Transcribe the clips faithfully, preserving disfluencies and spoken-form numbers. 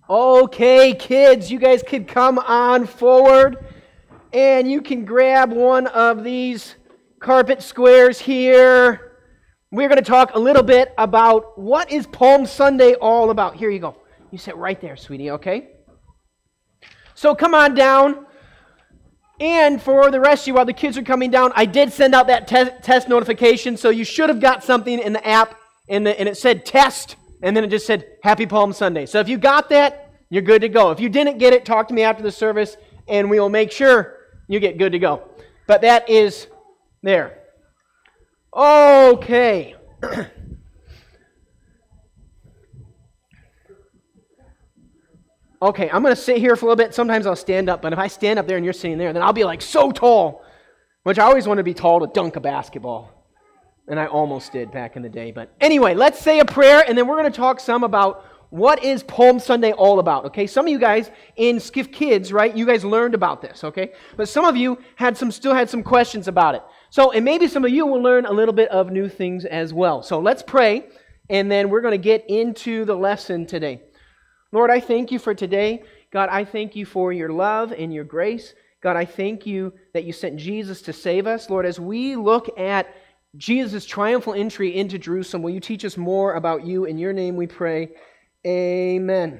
Okay, kids, you guys could come on forward and you can grab one of these carpet squares here. We're going to talk a little bit about what is Palm Sunday all about. Here you go. You sit right there, sweetie, okay? So come on down. And for the rest of you, while the kids are coming down, I did send out that te- test notification, so you should have got something in the app, and, the, and it said test, and then it just said Happy Palm Sunday. So if you got that, you're good to go. If you didn't get it, talk to me after the service, and we will make sure you get good to go. But that is there. Okay. Okay, I'm going to sit here for a little bit. Sometimes I'll stand up, but if I stand up there and you're sitting there, then I'll be like so tall, which I always wanted to be tall to dunk a basketball. And I almost did back in the day. But anyway, let's say a prayer, and then we're going to talk some about what is Palm Sunday all about, okay? Some of you guys in Skiff Kids, right, you guys learned about this, okay? But some of you had some, still had some questions about it. So, and maybe some of you will learn a little bit of new things as well. So let's pray, and then we're going to get into the lesson today. Lord, I thank you for today. God, I thank you for your love and your grace. God, I thank you that you sent Jesus to save us. Lord, as we look at Jesus' triumphal entry into Jerusalem, will you teach us more about you? In your name we pray. Amen.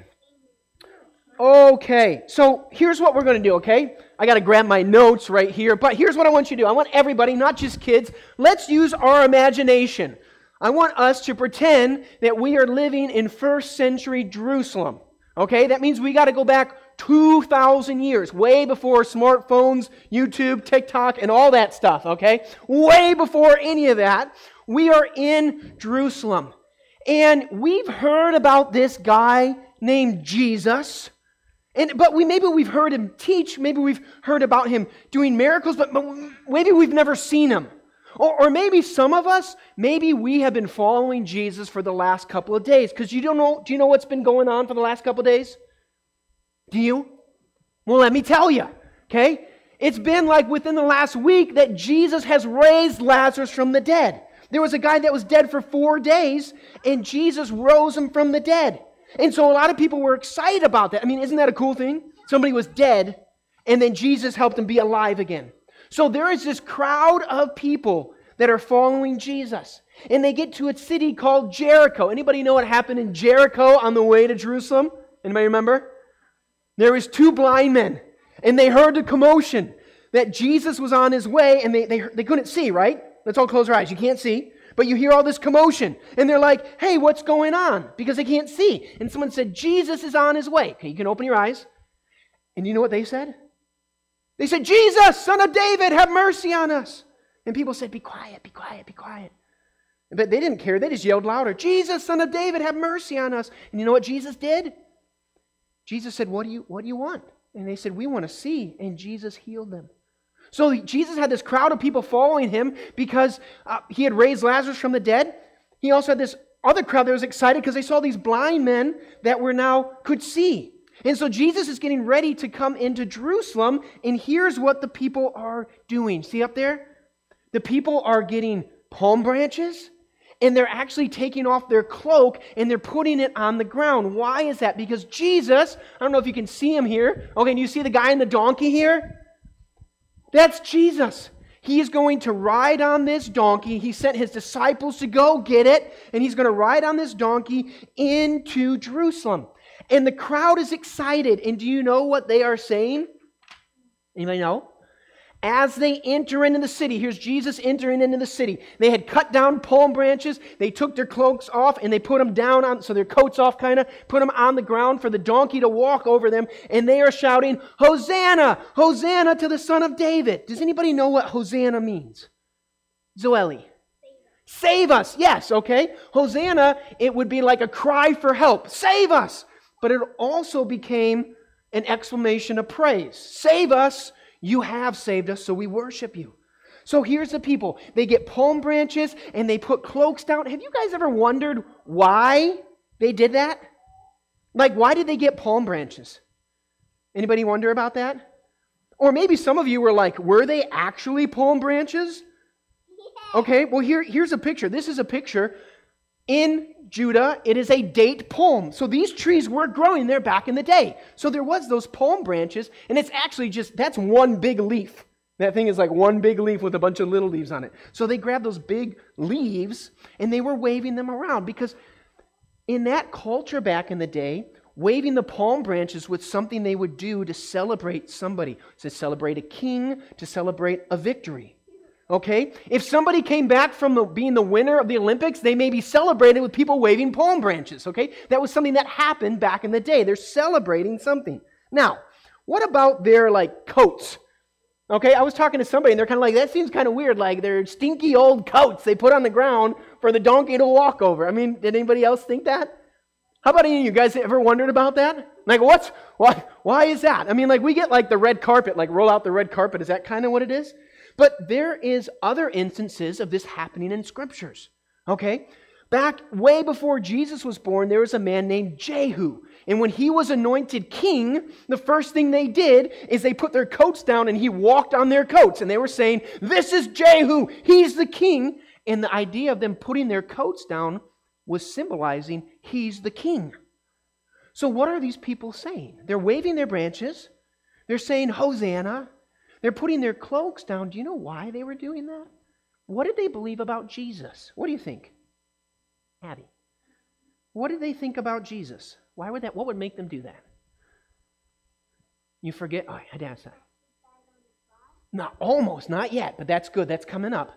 Okay, so here's what we're going to do, okay? I got to grab my notes right here, but here's what I want you to do. I want everybody, not just kids, let's use our imagination. I want us to pretend that we are living in first century Jerusalem. Okay, that means we got to go back two thousand years, way before smartphones, YouTube, TikTok, and all that stuff, okay? Way before any of that. We are in Jerusalem. And we've heard about this guy named Jesus. And but we maybe we've heard him teach, maybe we've heard about him doing miracles, but, but maybe we've never seen him. Or, or maybe some of us, maybe we have been following Jesus for the last couple of days. Because you don't know, do you know what's been going on for the last couple of days? Do you? Well, let me tell you, okay? It's been like within the last week that Jesus has raised Lazarus from the dead. There was a guy that was dead for four days, and Jesus rose him from the dead. And so a lot of people were excited about that. I mean, isn't that a cool thing? Somebody was dead, and then Jesus helped him be alive again. So there is this crowd of people that are following Jesus. And they get to a city called Jericho. Anybody know what happened in Jericho on the way to Jerusalem? Anybody remember? There was two blind men. And they heard the commotion that Jesus was on his way. And they, they, they couldn't see, right? Let's all close our eyes. You can't see. But you hear all this commotion. And they're like, hey, what's going on? Because they can't see. And someone said, Jesus is on his way. Okay, you can open your eyes. And you know what they said? They said, Jesus, Son of David, have mercy on us. And people said, be quiet, be quiet, be quiet. But they didn't care. They just yelled louder, Jesus, Son of David, have mercy on us. And you know what Jesus did? Jesus said, what do you, what do you want? And they said, we want to see. And Jesus healed them. So Jesus had this crowd of people following him because uh, he had raised Lazarus from the dead. He also had this other crowd that was excited because they saw these blind men that were now could see. And so Jesus is getting ready to come into Jerusalem, and here's what the people are doing. See up there? The people are getting palm branches, and they're actually taking off their cloak, and they're putting it on the ground. Why is that? Because Jesus, I don't know if you can see him here. Okay, and you see the guy in the donkey here? That's Jesus. He is going to ride on this donkey. He sent his disciples to go get it, and he's going to ride on this donkey into Jerusalem. And the crowd is excited. And do you know what they are saying? Anybody know? As they enter into the city, here's Jesus entering into the city. They had cut down palm branches. They took their cloaks off and they put them down on, so their coats off kind of, put them on the ground for the donkey to walk over them. And they are shouting, Hosanna! Hosanna to the Son of David. Does anybody know what Hosanna means? Zoeli. Save us. Yes, okay. Hosanna, it would be like a cry for help. Save us. But it also became an exclamation of praise. Save us. You have saved us, so we worship you. So here's the people. They get palm branches and they put cloaks down. Have you guys ever wondered why they did that? Like, why did they get palm branches? Anybody wonder about that? Or maybe some of you were like, were they actually palm branches? Okay, well here, here's a picture. This is a picture In Judah, it is a date palm. So these trees were growing there back in the day. So there was those palm branches, and it's actually just, that's one big leaf. That thing is like one big leaf with a bunch of little leaves on it. So they grabbed those big leaves, and they were waving them around, because in that culture back in the day, waving the palm branches was something they would do to celebrate somebody, to celebrate a king, to celebrate a victory. Okay? If somebody came back from the, being the winner of the Olympics, they may be celebrated with people waving palm branches. Okay? That was something that happened back in the day. They're celebrating something. Now, what about their like coats? Okay, I was talking to somebody and they're kind of like, that seems kind of weird, like they're stinky old coats they put on the ground for the donkey to walk over. I mean, did anybody else think that? How about any of you guys ever wondered about that? Like, what's, why, why is that? I mean, like we get like the red carpet, like roll out the red carpet. Is that kind of what it is? But there is other instances of this happening in Scriptures. Okay? Back way before Jesus was born, there was a man named Jehu. And when he was anointed king, the first thing they did is they put their coats down and he walked on their coats. And they were saying, this is Jehu, he's the king. And the idea of them putting their coats down was symbolizing he's the king. So what are these people saying? They're waving their branches. They're saying, Hosanna. They're putting their cloaks down. Do you know why they were doing that? What did they believe about Jesus? What do you think? Abby. What did they think about Jesus? Why would that? What would make them do that? You forget? Oh, I had to ask that. Not almost, not yet, but that's good. That's coming up.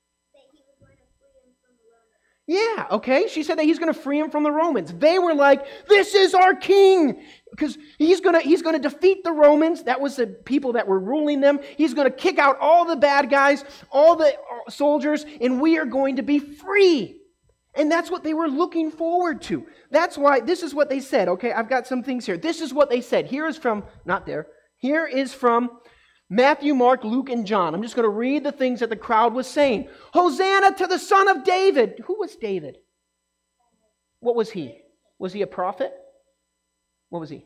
Yeah, okay. She said that he's going to free him from the Romans. They were like, this is our king. Because he's going to he's going to defeat the Romans. That was the people that were ruling them. He's going to kick out all the bad guys, all the soldiers, and we are going to be free. And that's what they were looking forward to. That's why, this is what they said. Okay, I've got some things here. This is what they said. Here is from, not there. Here is from Matthew, Mark, Luke, and John. I'm just going to read the things that the crowd was saying. Hosanna to the Son of David. Who was David? What was he? Was he a prophet? What was he?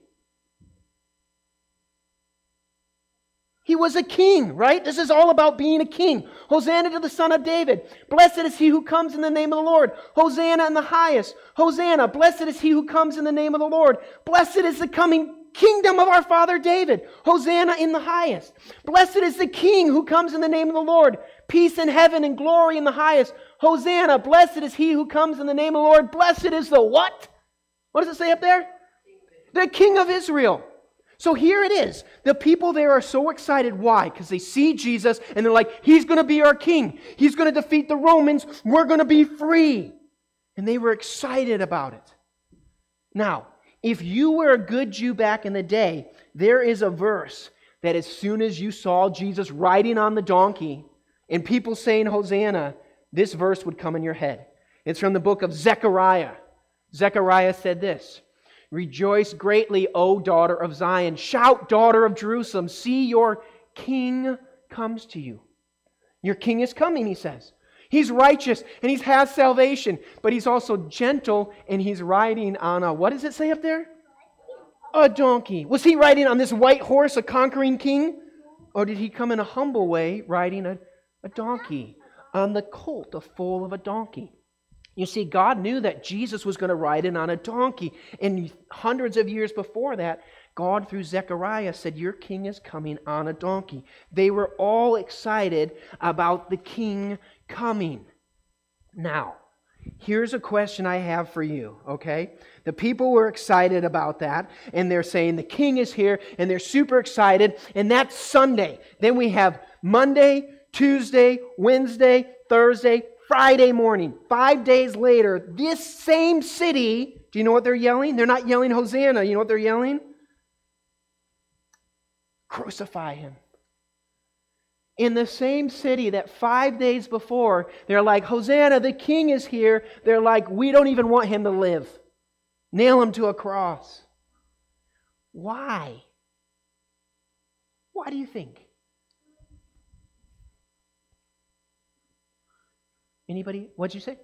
He was a king, right? This is all about being a king. Hosanna to the Son of David. Blessed is he who comes in the name of the Lord. Hosanna in the highest. Hosanna. Blessed is he who comes in the name of the Lord. Blessed is the coming kingdom of our father David. Hosanna in the highest. Blessed is the king who comes in the name of the Lord. Peace in heaven and glory in the highest. Hosanna. Blessed is he who comes in the name of the Lord. Blessed is the what? What does it say up there? The King of Israel. So here it is. The people there are so excited. Why? Because they see Jesus and they're like, he's going to be our king. He's going to defeat the Romans. We're going to be free. And they were excited about it. Now, if you were a good Jew back in the day, there is a verse that as soon as you saw Jesus riding on the donkey and people saying Hosanna, this verse would come in your head. It's from the book of Zechariah. Zechariah said this. Rejoice greatly, O daughter of Zion. Shout, daughter of Jerusalem. See, your king comes to you. Your king is coming, he says. He's righteous and he has salvation, but he's also gentle and he's riding on a, what does it say up there? A donkey. Was he riding on this white horse, a conquering king? Or did he come in a humble way riding a, a donkey on the colt, a foal of a donkey? You see, God knew that Jesus was going to ride in on a donkey. And hundreds of years before that, God, through Zechariah, said, your king is coming on a donkey. They were all excited about the king coming. Now, here's a question I have for you, okay? The people were excited about that, and they're saying the king is here, and they're super excited, and that's Sunday. Then we have Monday, Tuesday, Wednesday, Thursday, Friday morning, five days later, this same city, do you know what they're yelling? They're not yelling Hosanna. You know what they're yelling? Crucify him. In the same city that five days before, they're like, Hosanna, the king is here. They're like, we don't even want him to live. Nail him to a cross. Why? Why do you think? Anybody? What'd you say?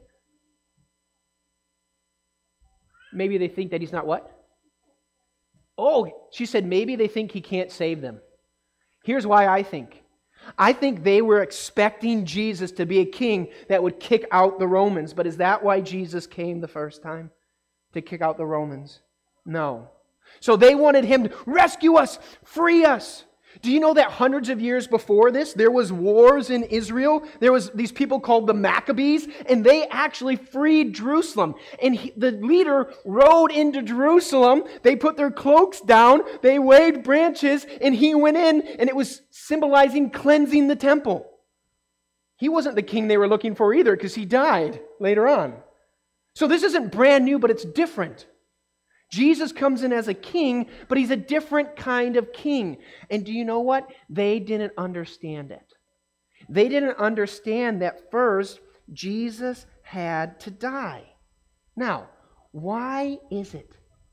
Maybe they think that he's not what? Oh, she said maybe they think he can't save them. Here's why I think. I think they were expecting Jesus to be a king that would kick out the Romans. But is that why Jesus came the first time? To kick out the Romans? No. So they wanted him to rescue us, free us. Do you know that hundreds of years before this, there was wars in Israel? There was these people called the Maccabees, and they actually freed Jerusalem. And he, the leader rode into Jerusalem. They put their cloaks down, they waved branches, and he went in, and it was symbolizing cleansing the temple. He wasn't the king they were looking for either, because he died later on. So this isn't brand new, but it's different. Jesus comes in as a king, but he's a different kind of king. And do you know what? They didn't understand it. They didn't understand that first, Jesus had to die. Now, why is it?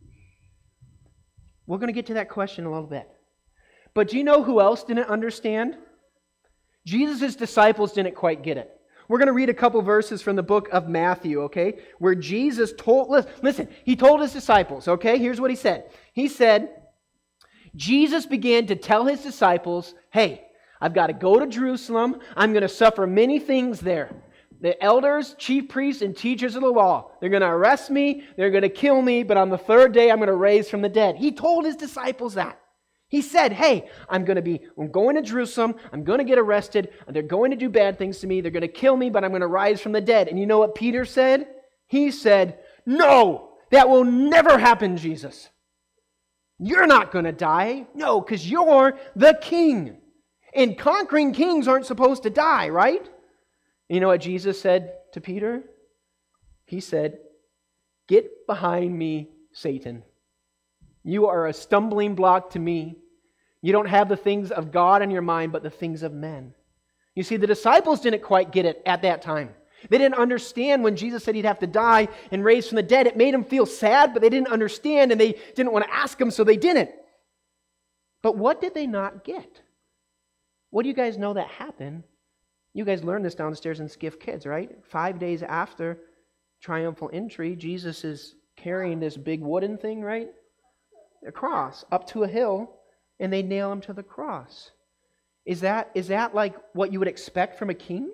We're going to get to that question in a little bit. But do you know who else didn't understand? Jesus' disciples didn't quite get it. We're going to read a couple verses from the book of Matthew, okay? Where Jesus told, listen, he told his disciples, okay? Here's what he said. He said, Jesus began to tell his disciples, hey, I've got to go to Jerusalem. I'm going to suffer many things there. The elders, chief priests, and teachers of the law, they're going to arrest me. They're going to kill me. But on the third day, I'm going to raise from the dead. He told his disciples that. He said, hey, I'm going to be, I'm going to Jerusalem, I'm going to get arrested, they're going to do bad things to me, they're going to kill me, but I'm going to rise from the dead. And you know what Peter said? He said, no, that will never happen, Jesus. You're not going to die. No, because you're the king. And conquering kings aren't supposed to die, right? And you know what Jesus said to Peter? He said, get behind me, Satan. You are a stumbling block to me. You don't have the things of God in your mind, but the things of men. You see, the disciples didn't quite get it at that time. They didn't understand when Jesus said he'd have to die and raise from the dead. It made them feel sad, but they didn't understand, and they didn't want to ask him, so they didn't. But what did they not get? What do you guys know that happened? You guys learned this downstairs in Skiff Kids, right? Five days after triumphal entry, Jesus is carrying this big wooden thing, right? A cross up to a hill, and they nail him to the cross. Is that, is that like what you would expect from a king?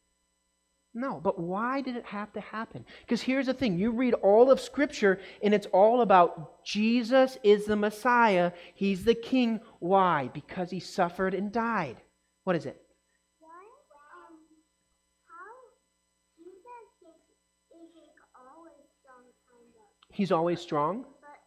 No, but why did it have to happen? Because here's the thing. You read all of Scripture, and it's all about Jesus is the Messiah. He's the king. Why? Because he suffered and died. What is it? He's always strong.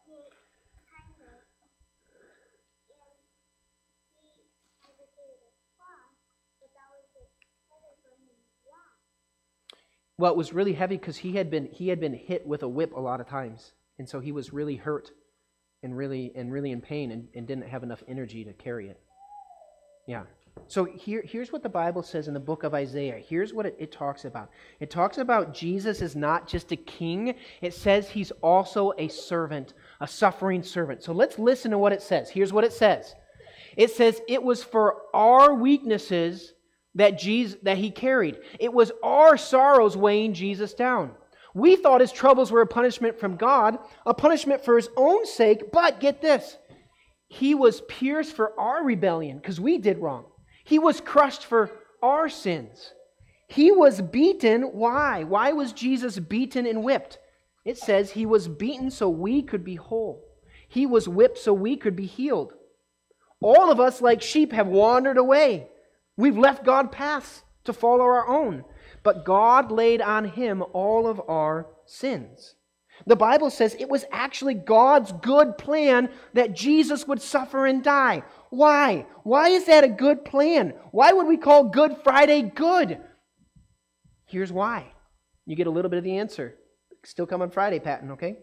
Well, it was really heavy because he had been he had been hit with a whip a lot of times, and so he was really hurt and really and really in pain and, and didn't have enough energy to carry it. Yeah. So here, here's what the Bible says in the book of Isaiah. Here's what it, it talks about. It talks about Jesus is not just a king. It says he's also a servant, a suffering servant. So let's listen to what it says. Here's what it says. It says, it was for our weaknesses that Jesus that he carried. It was our sorrows weighing Jesus down. We thought his troubles were a punishment from God, a punishment for his own sake, but get this. He was pierced for our rebellion because we did wrong. He was crushed for our sins. He was beaten. Why? Why was Jesus beaten and whipped? It says he was beaten so we could be whole. He was whipped so we could be healed. All of us, like sheep, have wandered away. We've left God's paths to follow our own. But God laid on him all of our sins. The Bible says it was actually God's good plan that Jesus would suffer and die. Why? Why is that a good plan? Why would we call Good Friday good? Here's why. You get a little bit of the answer. Still come on Friday, Patton, okay?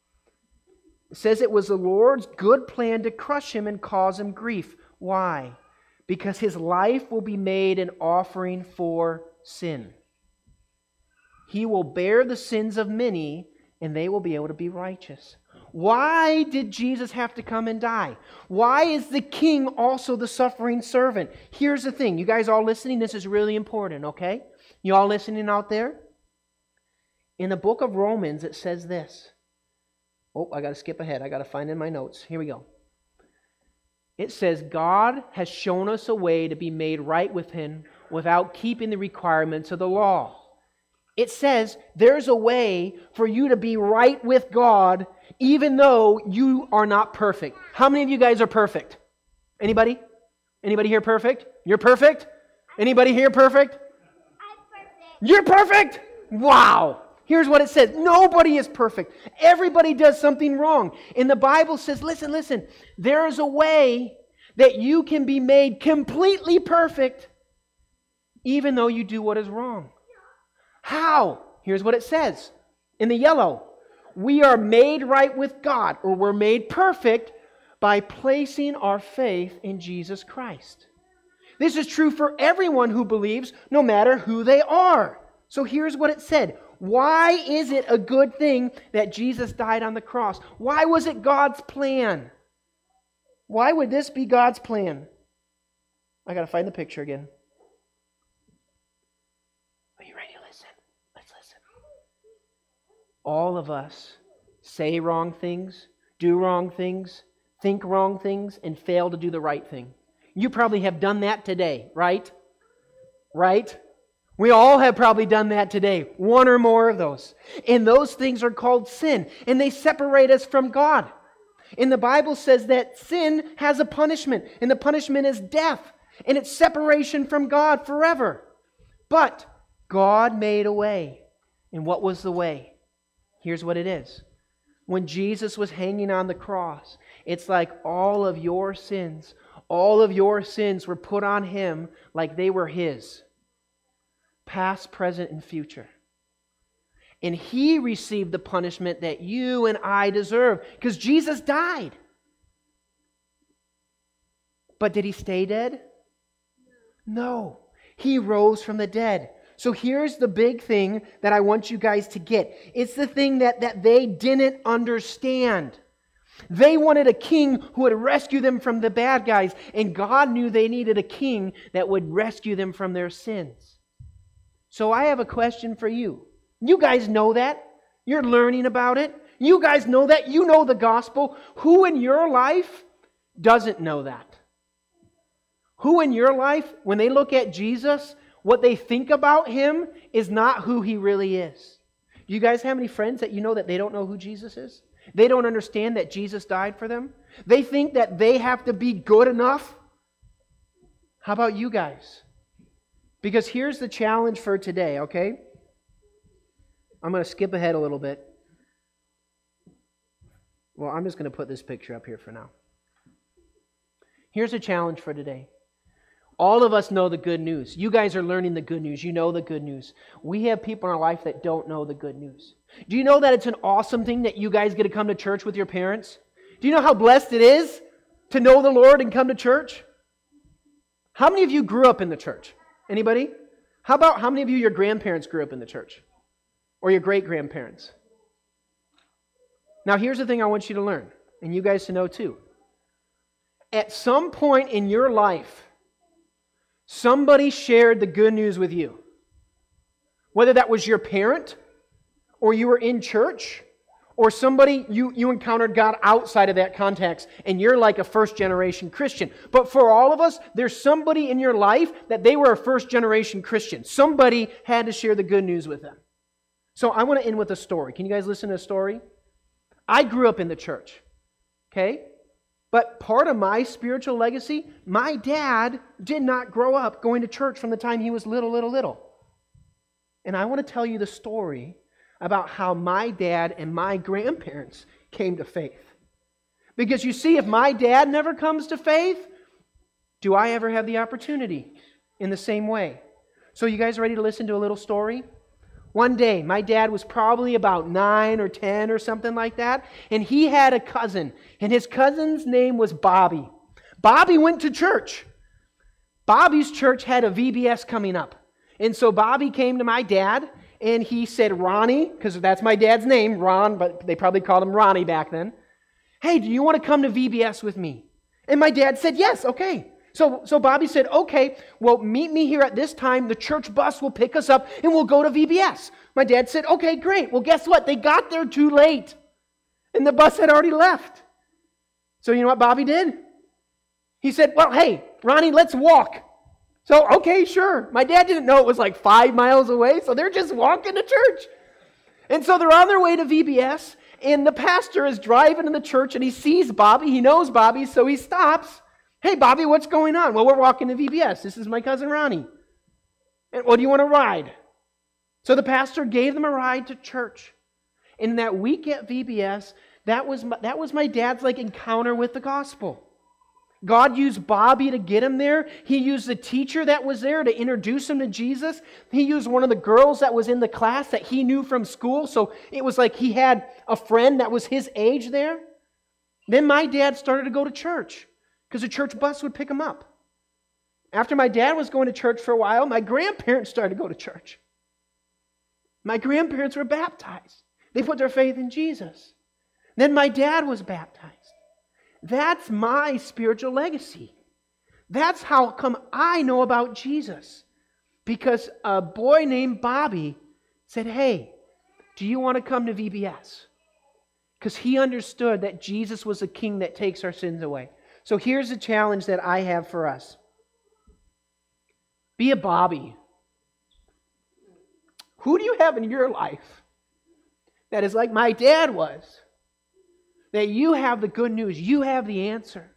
It says it was the Lord's good plan to crush him and cause him grief. Why? Because his life will be made an offering for sin. He will bear the sins of many, and they will be able to be righteous. Why did Jesus have to come and die? Why is the king also the suffering servant? Here's the thing. You guys all listening? This is really important, okay? You all listening out there? In the book of Romans, it says this. Oh, I got to skip ahead. I got to find in my notes. Here we go. It says, God has shown us a way to be made right with Him without keeping the requirements of the law. It says there's a way for you to be right with God even though you are not perfect. How many of you guys are perfect? Anybody? Anybody here perfect? You're perfect? Anybody here perfect? I'm perfect. You're perfect? Wow. Here's what it says. Nobody is perfect. Everybody does something wrong. And the Bible says, listen, listen, there is a way that you can be made completely perfect even though you do what is wrong. How? Here's what it says in the yellow. We are made right with God, or we're made perfect by placing our faith in Jesus Christ. This is true for everyone who believes, no matter who they are. So here's what it said. Why is it a good thing that Jesus died on the cross? Why was it God's plan? Why would this be God's plan? I got to find the picture again. Are you ready to listen? Let's listen. All of us say wrong things, do wrong things, think wrong things, and fail to do the right thing. You probably have done that today, right? Right? We all have probably done that today, one or more of those. And those things are called sin, and they separate us from God. And the Bible says that sin has a punishment, and the punishment is death, and it's separation from God forever. But God made a way. And what was the way? Here's what it is. When Jesus was hanging on the cross, it's like all of your sins, all of your sins were put on Him like they were His. Past, present, and future. And He received the punishment that you and I deserve because Jesus died. But did He stay dead? No. He rose from the dead. So here's the big thing that I want you guys to get. It's the thing that, that they didn't understand. They wanted a king who would rescue them from the bad guys, and God knew they needed a king that would rescue them from their sins. So I have a question for you. You guys know that. You're learning about it. You guys know that. You know the gospel. Who in your life doesn't know that? Who in your life, when they look at Jesus, what they think about Him is not who He really is? Do you guys have any friends that you know that they don't know who Jesus is? They don't understand that Jesus died for them? They think that they have to be good enough? How about you guys? Because here's the challenge for today, okay? I'm going to skip ahead a little bit. Well, I'm just going to put this picture up here for now. Here's a challenge for today. All of us know the good news. You guys are learning the good news. You know the good news. We have people in our life that don't know the good news. Do you know that it's an awesome thing that you guys get to come to church with your parents? Do you know how blessed it is to know the Lord and come to church? How many of you grew up in the church? Anybody? How about how many of you, your grandparents grew up in the church? Or your great-grandparents? Now here's the thing I want you to learn, and you guys to know too. At some point in your life, somebody shared the good news with you. Whether that was your parent, or you were in church, or somebody you, you encountered God outside of that context, and you're like a first-generation Christian. But for all of us, there's somebody in your life that they were a first-generation Christian. Somebody had to share the good news with them. So I want to end with a story. Can you guys listen to a story? I grew up in the church, okay? But part of my spiritual legacy, my dad did not grow up going to church from the time he was little, little, little. And I want to tell you the story about how my dad and my grandparents came to faith. Because you see, if my dad never comes to faith, do I ever have the opportunity in the same way? So you guys ready to listen to a little story? One day, my dad was probably about nine or ten or something like that, and he had a cousin, and his cousin's name was Bobby. Bobby went to church. Bobby's church had a V B S coming up. And so Bobby came to my dad, and he said, Ronnie, because that's my dad's name, Ron, but they probably called him Ronnie back then. Hey, do you want to come to V B S with me? And my dad said, yes, okay. So, so Bobby said, okay, well, meet me here at this time. The church bus will pick us up, and we'll go to V B S. My dad said, okay, great. Well, guess what? They got there too late, and the bus had already left. So you know what Bobby did? He said, well, hey, Ronnie, let's walk. So, okay, sure. My dad didn't know it was like five miles away, so they're just walking to church. And so they're on their way to V B S, and the pastor is driving to the church, and he sees Bobby. He knows Bobby, so he stops. Hey, Bobby, what's going on? Well, we're walking to V B S. This is my cousin Ronnie. And well, do you want to ride? So the pastor gave them a ride to church. And that week at V B S, that was my, that was my dad's like encounter with the gospel. God used Bobby to get him there. He used the teacher that was there to introduce him to Jesus. He used one of the girls that was in the class that he knew from school. So it was like he had a friend that was his age there. Then my dad started to go to church because the church bus would pick him up. After my dad was going to church for a while, my grandparents started to go to church. My grandparents were baptized. They put their faith in Jesus. Then my dad was baptized. That's my spiritual legacy. That's how come I know about Jesus. Because a boy named Bobby said, hey, do you want to come to V B S? Because he understood that Jesus was the king that takes our sins away. So here's the challenge that I have for us. Be a Bobby. Who do you have in your life that is like my dad was? That you have the good news. You have the answer.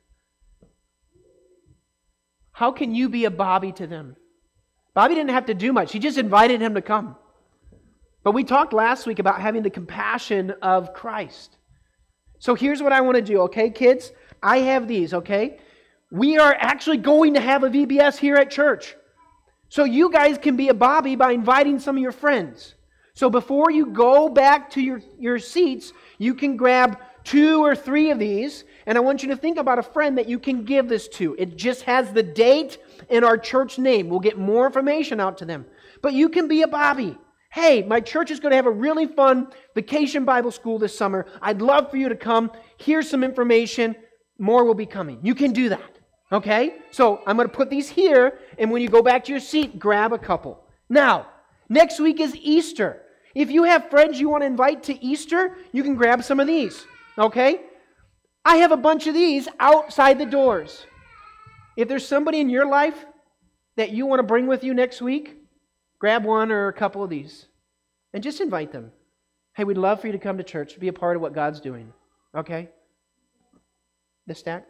How can you be a Bobby to them? Bobby didn't have to do much. He just invited him to come. But we talked last week about having the compassion of Christ. So here's what I want to do, okay, kids? I have these, okay? We are actually going to have a V B S here at church. So you guys can be a Bobby by inviting some of your friends. So before you go back to your, your seats, you can grab two or three of these, and I want you to think about a friend that you can give this to. It just has the date and our church name. We'll get more information out to them. But you can be a Bobby. Hey, my church is going to have a really fun vacation Bible school this summer. I'd love for you to come. Here's some information. More will be coming. You can do that. Okay? So I'm going to put these here, and when you go back to your seat, grab a couple. Now, next week is Easter. If you have friends you want to invite to Easter, you can grab some of these. Okay? I have a bunch of these outside the doors. If there's somebody in your life that you want to bring with you next week, grab one or a couple of these and just invite them. Hey, we'd love for you to come to church, be a part of what God's doing. Okay? The stack?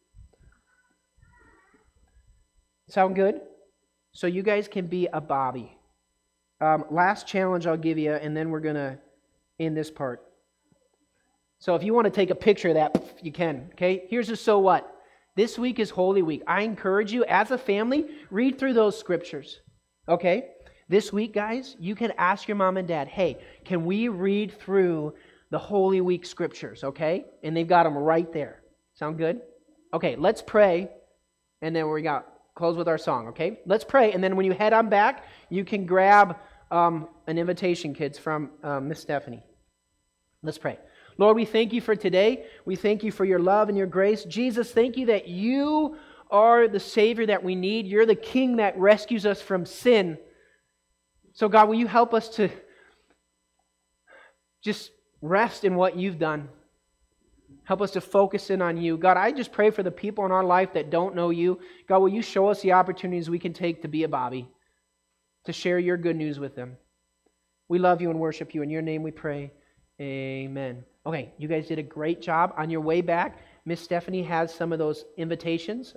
Sound good? So you guys can be a Bobby. Um, last challenge I'll give you, and then we're going to end this part. So if you want to take a picture of that, you can. Okay? Here's the so what. This week is Holy Week. I encourage you, as a family, read through those scriptures. Okay? This week, guys, you can ask your mom and dad, hey, can we read through the Holy Week scriptures? Okay? And they've got them right there. Sound good? Okay, let's pray, and then we got close with our song, okay? Let's pray, and then when you head on back, you can grab um, an invitation, kids, from um, Miss Stephanie. Let's pray. Lord, we thank you for today. We thank you for your love and your grace. Jesus, thank you that you are the Savior that we need. You're the King that rescues us from sin. So God, will you help us to just rest in what you've done? Help us to focus in on you. God, I just pray for the people in our life that don't know you. God, will you show us the opportunities we can take to be a Bobby, to share your good news with them. We love you and worship you. In your name we pray. Amen. Okay, you guys did a great job. On your way back, Miss Stephanie has some of those invitations.